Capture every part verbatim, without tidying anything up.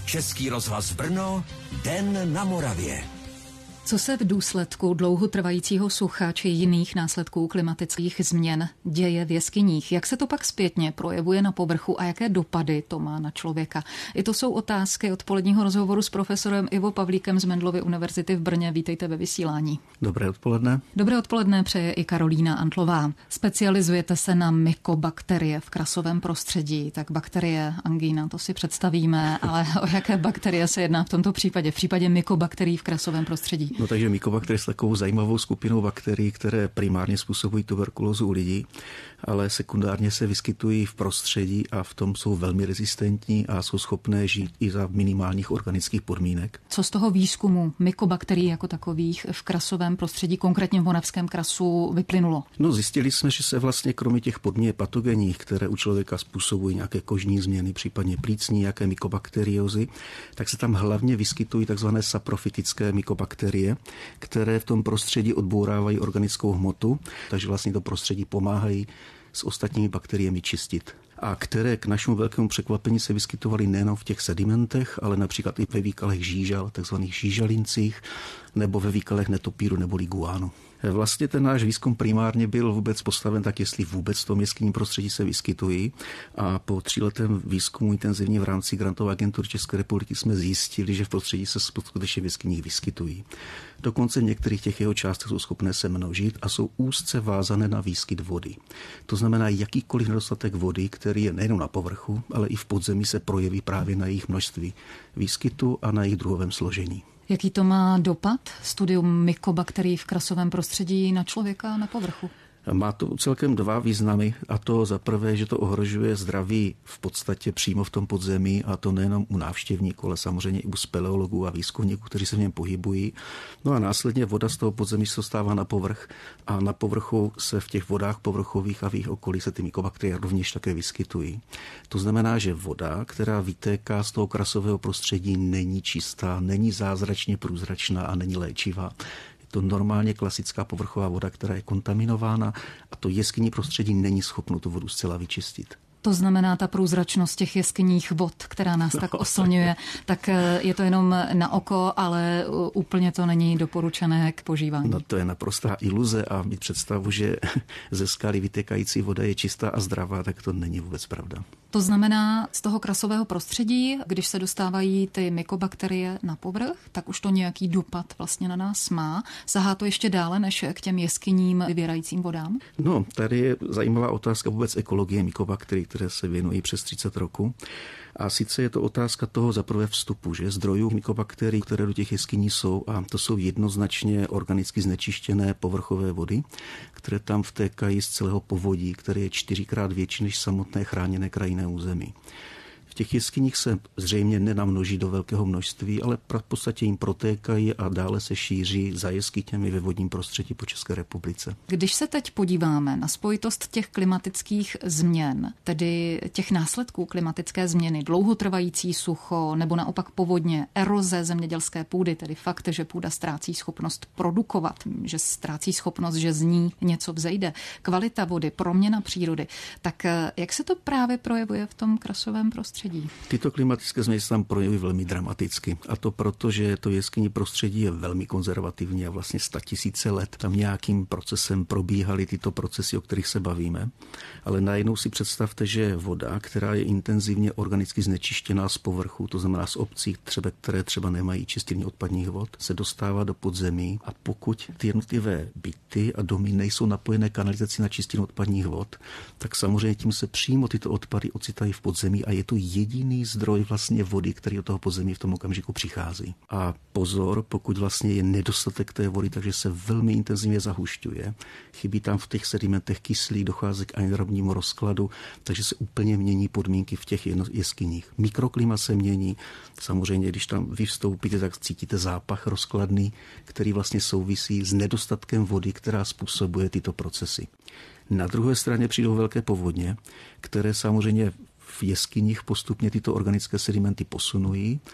Český rozhlas Brno, Den na Moravě. Co se v důsledku dlouhotrvajícího sucha či jiných následků klimatických změn děje v jeskyních? Jak se to pak zpětně projevuje na povrchu a jaké dopady to má na člověka? I to jsou otázky odpoledního rozhovoru s profesorem Ivo Pavlíkem z Mendelovy univerzity v Brně. Vítejte ve vysílání. Dobré odpoledne. Dobré odpoledne přeje i Karolína Antlová. Specializujete se na mykobakterie v krasovém prostředí. Tak bakterie, angína, to si představíme, ale o jaké bakterie se jedná v tomto případě, v případě mykobakterií v krasovém prostředí? No takže mykobakterie je takovou zajímavou skupinou bakterií, které primárně způsobují tuberkulózu u lidí, ale sekundárně se vyskytují v prostředí a v tom jsou velmi rezistentní a jsou schopné žít i za minimálních organických podmínek. Co z toho výzkumu mykobakterií jako takových v krasovém prostředí, konkrétně v Moravském krasu, vyplynulo? No zjistili jsme, že se vlastně kromě těch podmínek patogenních, které u člověka způsobují nějaké kožní změny, případně plícní, nějaké mykobakteriózy, tak se tam hlavně vyskytují takzvané saprofitické mykobakterie, které v tom prostředí odbourávají organickou hmotu, takže vlastně to prostředí pomáhají s ostatními bakteriemi čistit. A které k našemu velkému překvapení se vyskytovaly nejen v těch sedimentech, ale například i ve výkalech žížal, takzvaných žížalincích, nebo ve výkalech netopíru nebo guánu. Vlastně ten náš výzkum primárně byl vůbec postaven tak, jestli vůbec v tom jeskyním prostředí se vyskytují. A po tříletém výzkumu intenzivně v rámci grantové agentury České republiky jsme zjistili, že v prostředí se skutečně v jeskyních vyskytují. Dokonce v některých těch jeho částech jsou schopné se množit a jsou úzce vázané na výskyt vody. To znamená, jakýkoliv nedostatek vody, který je nejen na povrchu, ale i v podzemí, se projeví právě na jejich množství výskytu a na jejich druhovém složení. Jaký to má dopad, studium mykobakterií v krasovém prostředí, na člověka na povrchu? Má to celkem dva významy, a to za prvé, že to ohrožuje zdraví v podstatě přímo v tom podzemí, a to nejenom u návštěvníků, ale samozřejmě i u speleologů a výzkumníků, kteří se v něm pohybují. No a následně voda z toho podzemí se dostává na povrch a na povrchu se v těch vodách povrchových a v jejich okolí se ty mykobakterie rovněž také vyskytují. To znamená, že voda, která vytéká z toho krasového prostředí, není čistá, není zázračně průzračná a není léčivá. To normálně klasická povrchová voda, která je kontaminována, a to jeskyní prostředí není schopno tu vodu zcela vyčistit. To znamená, ta průzračnost těch jeskyních vod, která nás tak oslňuje, tak je to jenom na oko, ale úplně to není doporučené k požívání. No to je naprostá iluze a mít představu, že ze skaly vytékající voda je čistá a zdravá, tak to není vůbec pravda. To znamená, z toho krasového prostředí, když se dostávají ty mykobakterie na povrch, tak už to nějaký dopad vlastně na nás má. Sahá to ještě dále než k těm jeskyním vyvěrajícím vodám? No, tady je zajímavá otázka vůbec ekologie mykobakterií, které se věnují přes třicet roku. A sice je to otázka toho zaprvé vstupu, že zdrojů mykobakterií, které do těch jeskyní jsou, a to jsou jednoznačně organicky znečištěné povrchové vody, které tam vtékají z celého povodí, které je čtyřikrát větší než samotné chráněné krajinné území. V těch jeskyních se zřejmě nenamnoží do velkého množství, ale v podstatě jim protékají a dále se šíří za jeskyněmi ve vodním prostředí po České republice. Když se teď podíváme na spojitost těch klimatických změn, tedy těch následků klimatické změny, dlouhotrvající sucho nebo naopak povodně, eroze zemědělské půdy, tedy fakt, že půda ztrácí schopnost produkovat, že ztrácí schopnost, že z ní něco vzejde, kvalita vody, proměna přírody, tak jak se to právě projevuje v tom krasovém prostředí? Tyto klimatické změny se tam projevují velmi dramaticky. A to proto, že to jeskyní prostředí je velmi konzervativní a vlastně statisíce let tam nějakým procesem probíhaly tyto procesy, o kterých se bavíme. Ale najednou si představte, že voda, která je intenzivně organicky znečištěná z povrchu, to znamená z obcí, třeba, které třeba nemají čistírny odpadních vod, se dostává do podzemí, a pokud ty jednotlivé byty a domy nejsou napojené kanalizací na čistírnu odpadních vod, tak samozřejmě tím se přímo tyto odpady ocitají v podzemí a je to jediný zdroj vlastně vody, který do toho podzemí v tom okamžiku přichází. A pozor, pokud vlastně je nedostatek té vody, takže se velmi intenzivně zahušťuje, chybí tam v těch sedimentech kyslík, dochází k anaerobnímu rozkladu, takže se úplně mění podmínky v těch jeskyních. Mikroklima se mění, samozřejmě, když tam vy vstoupíte, tak cítíte zápach rozkladný, který vlastně souvisí s nedostatkem vody, která způsobuje tyto procesy. Na druhé straně přijdou velké povodně, které samozřejmě v jeskyních postupně tyto organické sedimenty posunují.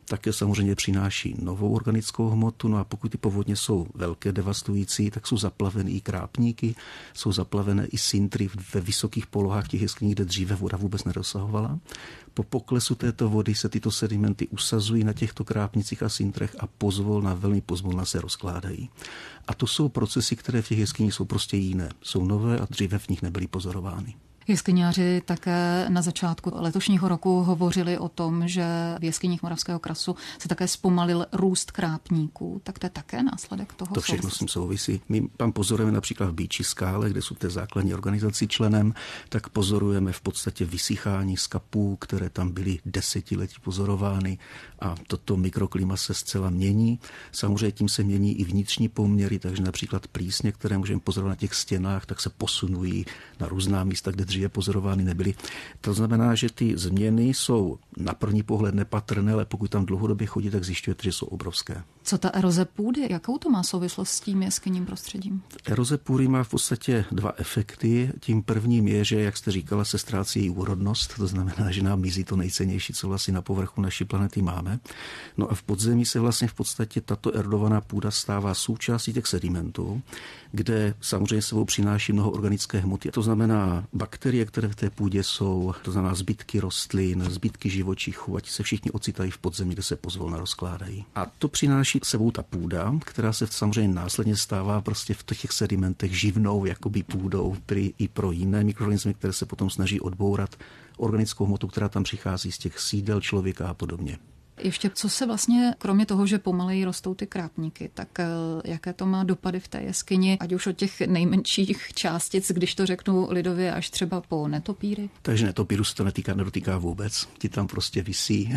také samozřejmě přináší novou organickou hmotu, no a pokud ty povodně jsou velké, devastující, tak jsou zaplavené i krápníky, jsou zaplavené i sintry ve vysokých polohách těch jeskyní, kde dříve voda vůbec nedosahovala. Po poklesu této vody se tyto sedimenty usazují na těchto krápnicích a sintrech a pozvolna, velmi pozvolna se rozkládají. A to jsou procesy, které v těch jeskyních jsou prostě jiné. Jsou nové a dříve v nich nebyly pozorovány. Jeskyňáři také na začátku letošního roku hovořili o tom, že v jeskyních Moravského krasu se také zpomalil růst krápníků. Tak to je také následek toho? To všechno s tím souvisí. My tam pozorujeme například v Býči skále, kde jsou té základní organizaci členem, tak pozorujeme v podstatě vysychání skapů, které tam byly desetiletí pozorovány a toto mikroklima se zcela mění. Samozřejmě tím se mění i vnitřní poměry, takže například plísně, které můžeme pozorovat na těch stěnách, tak se posunují na různá místa, kde dříve pozorovány nebyly. To znamená, že ty změny jsou na první pohled nepatrné, ale pokud tam dlouhodobě chodí, tak zjišťujete, že jsou obrovské. Co ta eroze půdy? Jakou to má souvislost s tím jeskyním prostředím? Eroze půdy má v podstatě dva efekty. Tím prvním je, že, jak jste říkala, se ztrácí její úrodnost, to znamená, že nám mizí to nejcennější, co vlastně na povrchu naší planety máme. No a v podzemí se vlastně v podstatě tato erodovaná půda stává součástí těch sedimentů, kde samozřejmě sebou přináší mnoho organické hmoty. To znamená bakterie, které v té půdě jsou, to znamená zbytky rostlin, zbytky živočichů, ať se všichni ocitají v podzemí, kde se pozvolna rozkládají. A to přináší sebou ta půda, která se samozřejmě následně stává prostě v těch sedimentech živnou jakoby půdou i pro jiné mikroorganismy, které se potom snaží odbourat organickou hmotu, která tam přichází z těch sídel člověka a podobně. Ještě co se vlastně, kromě toho, že pomaleji rostou ty krápníky, tak jaké to má dopady v té jeskyni, ať už od těch nejmenších částic, když to řeknu lidově, až třeba po netopíry? Takže netopíru se to netýká, nedotýká vůbec. Ti tam prostě visí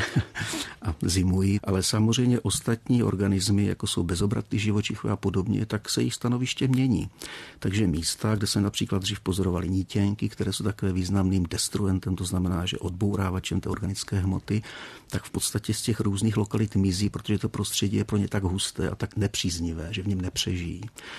a zimují, ale samozřejmě ostatní organismy, jako jsou bezobratlí živočichy a podobně, tak se jejich stanoviště mění. Takže místa, kde se například dřív pozorovali nítěnky, které jsou takové významným destruentem, to znamená, že odbourávačem té organické hmoty, tak v podstatě z těch různých lokalit mizí, protože to prostředí je pro ně tak husté a tak nepříznivé, že v něm nepřežijí.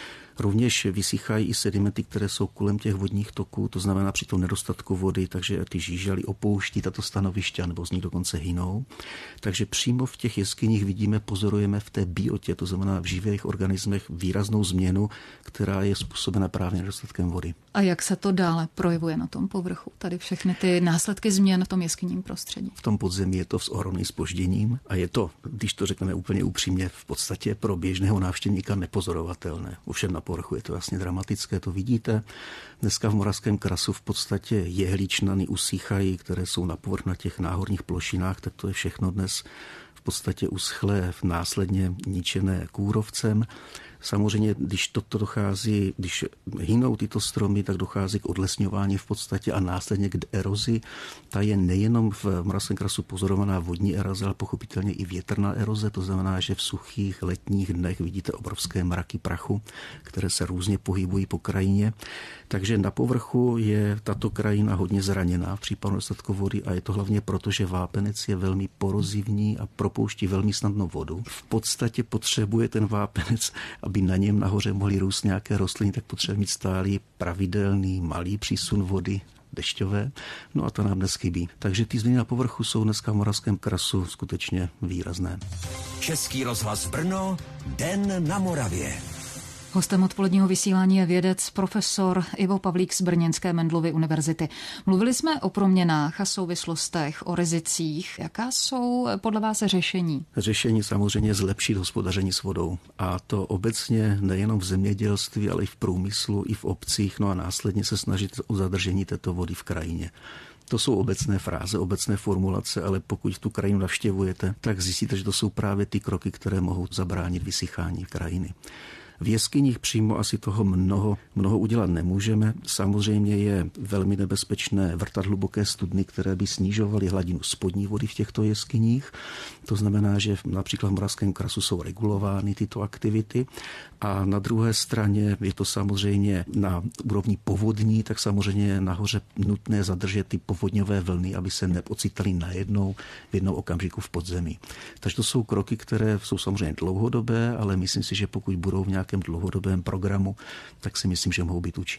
Rovněž vysychají i sedimenty, které jsou kolem těch vodních toků, to znamená při tom nedostatku vody, takže ty žížaly opouští tato stanoviště, nebo z nich dokonce hynou. Takže přímo v těch jeskyních vidíme, pozorujeme v té biotě, to znamená v živých organismech, výraznou změnu, která je způsobena právě nedostatkem vody. A jak se to dále projevuje na tom povrchu? Tady všechny ty následky změn v tom jeskyním prostředí. V tom podzemí je to s ohromným zpožděním a je to, když to řekneme úplně upřímně, v podstatě pro běžného návštěvníka nepozorovatelné. Ovšem na povrchu je to vlastně dramatické, to vidíte. Dneska v Moravském krasu v podstatě jehličnany usíchají, které jsou na povrch na těch náhorních plošinách, tak to je všechno dnes v podstatě uschlé, následně ničené kůrovcem. Samozřejmě, když toto dochází, když hynou tyto stromy, tak dochází k odlesňování v podstatě a následně k erozi. Ta je nejenom v Moravském krasu pozorovaná vodní eroze, ale pochopitelně i větrná eroze. To znamená, že v suchých letních dnech vidíte obrovské mraky prachu, které se různě pohybují po krajině. Takže na povrchu je tato krajina hodně zraněná v případu nedostatku vody a je to hlavně proto, že vápenec je velmi porozivní a propouští velmi snadno vodu. V podstatě potřebuje ten vápenec, aby na něm nahoře mohly růst nějaké rostliny, tak potřebuje mít stálý, pravidelný, malý přísun vody dešťové, no a to nám dnes chybí. Takže ty změny na povrchu jsou dneska v Moravském krasu skutečně výrazné. Český rozhlas Brno, Den na Moravě. Hostem odpoledního vysílání je vědec profesor Ivo Pavlík z Brněnské Mendelovy univerzity. Mluvili jsme o proměnách a souvislostech, o rizicích. Jaká jsou podle vás řešení? Řešení samozřejmě zlepšit hospodaření s vodou. A to obecně nejenom v zemědělství, ale i v průmyslu, i v obcích, no a následně se snažit o zadržení této vody v krajině. To jsou obecné fráze, obecné formulace, ale pokud tu krajinu navštěvujete, tak zjistíte, že to jsou právě ty kroky, které mohou zabránit vysychání krajiny. V jeskyních přímo asi toho mnoho, mnoho udělat nemůžeme. Samozřejmě je velmi nebezpečné vrtat hluboké studny, které by snižovaly hladinu spodní vody v těchto jeskyních. To znamená, že například v Moravském krasu jsou regulovány tyto aktivity. A na druhé straně je to samozřejmě na úrovni povodní, tak samozřejmě je nahoře nutné zadržet ty povodňové vlny, aby se neocitaly najednou v jednom okamžiku v podzemí. Takže to jsou kroky, které jsou samozřejmě dlouhodobé, ale myslím si, že pokud budou v nějakém dlouhodobém programu, tak si myslím, že mohou být účinné.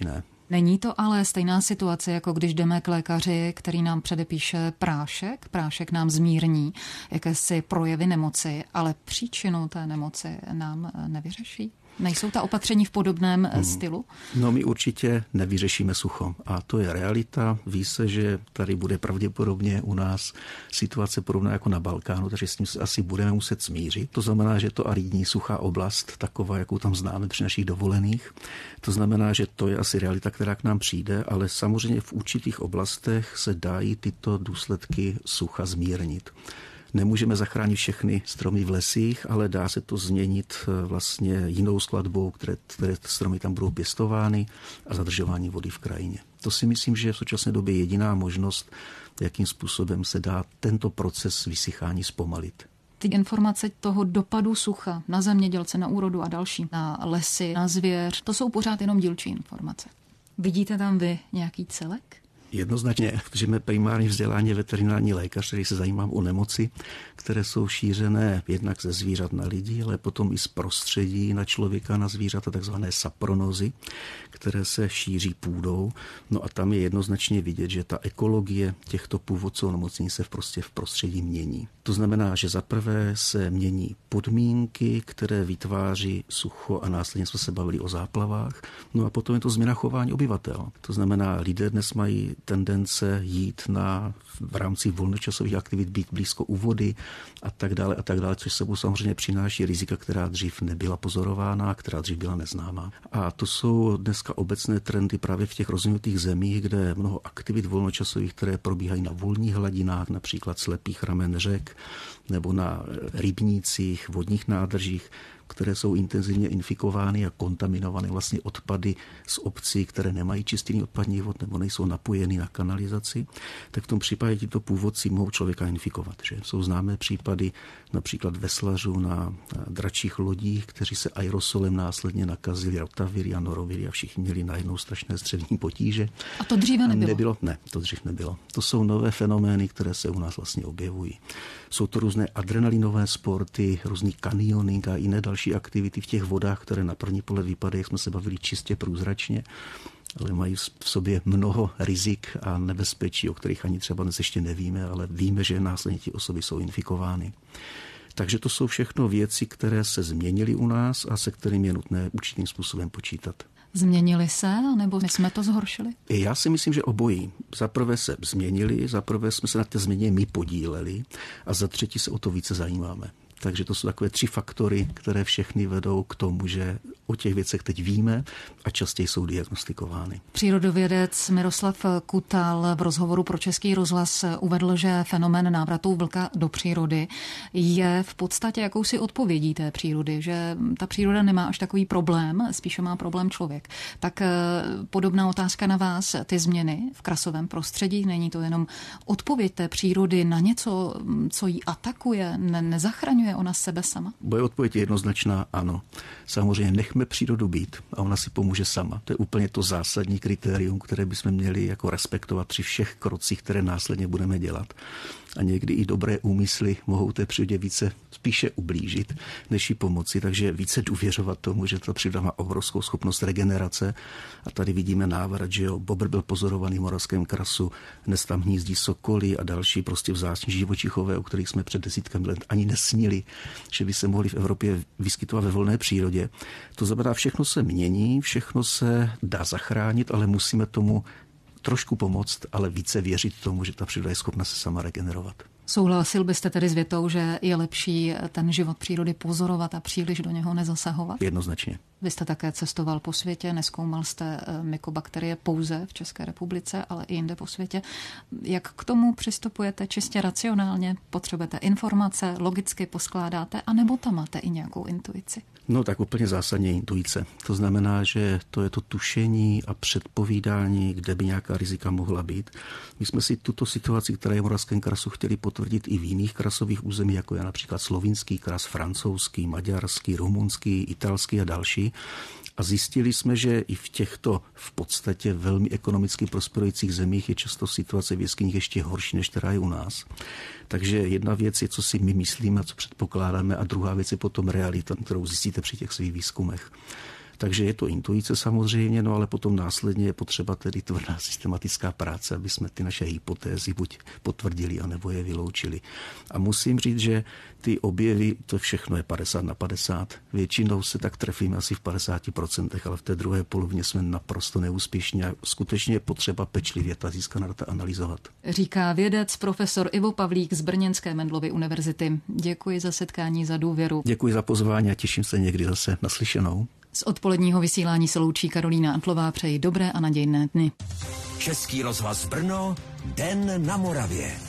Není to ale stejná situace, jako když jdeme k lékaři, který nám předepíše prášek, prášek nám zmírní jakési projevy nemoci, ale příčinu té nemoci nám nevyřeší? Nejsou ta opatření v podobném hmm. stylu? No, my určitě nevyřešíme sucho. A to je realita. Ví se, že tady bude pravděpodobně u nás situace podobná jako na Balkánu, takže s tím se asi budeme muset smířit. To znamená, že to aridní suchá oblast, taková, jakou tam známe při našich dovolených, to znamená, že to je asi realita, která k nám přijde, ale samozřejmě v určitých oblastech se dají tyto důsledky sucha zmírnit. Nemůžeme zachránit všechny stromy v lesích, ale dá se to změnit vlastně jinou skladbou, které, které stromy tam budou pěstovány a zadržování vody v krajině. To si myslím, že je v současné době jediná možnost, jakým způsobem se dá tento proces vysychání zpomalit. Ty informace toho dopadu sucha na zemědělce, na úrodu a další, na lesy, na zvěř, to jsou pořád jenom dílčí informace. Vidíte tam vy nějaký celek? Jednoznačně, protože jsme primární vzdělání veterinární lékař, který se zajímám o nemoci, které jsou šířené jednak ze zvířat na lidi, ale potom i z prostředí na člověka, na zvířata, takzvané sapronozy, které se šíří půdou. No a tam je jednoznačně vidět, že ta ekologie těchto původců nemocní se v prostě v prostředí mění. To znamená, že zaprvé se mění podmínky, které vytváří sucho a následně jsme se bavili o záplavách. No a potom je to změna chování obyvatel. To znamená, lidé dnes mají tendence jít na, v rámci volnočasových aktivit být blízko u vody a tak dále a tak dále, což sebou samozřejmě přináší rizika, která dřív nebyla pozorována, která dřív byla neznámá. A to jsou dneska obecné trendy právě v těch rozvinutých zemích, kde mnoho aktivit volnočasových, které probíhají na volných hladinách, například slepých ramen řek nebo na rybnících, vodních nádržích, které jsou intenzivně infikovány a kontaminovány vlastně odpady z obcí, které nemají čistý odpadní vod nebo nejsou napojeny na kanalizaci, tak v tom případě tito původci mohou člověka infikovat. Že? Jsou známé případy například veslařů na dračích lodích, kteří se aerosolem následně nakazili rotaviry a noroviry a všichni měli najednou strašné střevní potíže. A to dříve nebylo? nebylo? Ne, to dřív nebylo. To jsou nové fenomény, které se u nás vlastně objevují. Jsou to různé adrenalinové sporty, různý kanioning a jiné další aktivity v těch vodách, které na první pohled vypadají, jak jsme se bavili, čistě průzračně, ale mají v sobě mnoho rizik a nebezpečí, o kterých ani třeba dnes ještě nevíme, ale víme, že následně ty osoby jsou infikovány. Takže to jsou všechno věci, které se změnily u nás a se kterými je nutné určitým způsobem počítat. Změnili se, nebo my jsme to zhoršili? Já si myslím, že obojí. Za prvé se změnili, za prvé jsme se na té změně my podíleli a za třetí se o to více zajímáme. Takže to jsou takové tři faktory, které všechny vedou k tomu, že o těch věcech teď víme a častěji jsou diagnostikovány. Přírodovědec Miroslav Kutal v rozhovoru pro Český rozhlas uvedl, že fenomén návratu vlka do přírody je v podstatě jakousi odpovědí té přírody, že ta příroda nemá až takový problém, spíše má problém člověk. Tak podobná otázka na vás, ty změny v krasovém prostředí, není to jenom odpověď té přírody na něco, co ji atakuje, ne- nezachraňuje ona sebe sama? Moje odpověď je jednoznačná ano. Samozřejmě nechme přírodu být a ona si pomůže sama. To je úplně to zásadní kritérium, které bychom měli jako respektovat při všech krocích, které následně budeme dělat. A někdy i dobré úmysly mohou té přírodě více spíše ublížit, než jí pomoci, takže více důvěřovat tomu, že ta příroda má obrovskou schopnost regenerace. A tady vidíme návrat, že jo, bobr byl pozorovaný v moravském krasu, dnes tam hnízdí sokoly a další prostě vzácní živočichové, o kterých jsme před desítkami let ani nesnili, že by se mohli v Evropě vyskytovat ve volné přírodě. To znamená, všechno se mění, všechno se dá zachránit, ale musíme tomu trošku pomoct, ale více věřit tomu, že ta příroda je schopna se sama regenerovat. Souhlasil byste tedy s větou, že je lepší ten život přírody pozorovat a příliš do něho nezasahovat? Jednoznačně. Vy jste také cestoval po světě, nezkoumal jste mykobakterie pouze v České republice, ale i jinde po světě. Jak k tomu přistupujete čistě racionálně? Potřebujete informace, logicky poskládáte, anebo tam máte i nějakou intuici? No tak úplně zásadně intuice. To znamená, že to je to tušení a předpovídání, kde by nějaká rizika mohla být. My jsme si tuto situaci, která je v Moravském krasu, chtěli potvrdit i v jiných krasových územích, jako je například slovinský kras, francouzský, maďarský, rumunský, italský a další. A zjistili jsme, že i v těchto v podstatě velmi ekonomicky prosperujících zemích je často situace v jeskyních ještě horší, než která je u nás. Takže jedna věc je, co si my myslíme a co předpokládáme, a druhá věc je potom realita, kterou zjistíte při těch svých výzkumech. Takže je to intuice samozřejmě, no ale potom následně je potřeba tedy tvrdá systematická práce, aby jsme ty naše hypotézy buď potvrdili, anebo je vyloučili. A musím říct, že ty objevy, to všechno je padesát na padesát. Většinou se tak trefíme asi v padesáti procentech, ale v té druhé polovině jsme naprosto neúspěšní a skutečně je potřeba pečlivě ta získaná data analyzovat. Říká vědec profesor Ivo Pavlík z Brněnské Mendelovy univerzity. Děkuji za setkání, za důvěru. Děkuji za pozvání a těším se někdy zase naslyšenou. Z odpoledního vysílání se loučí Karolína Antlová, přeji dobré a nadějné dny. Český rozhlas Brno, Den na Moravě.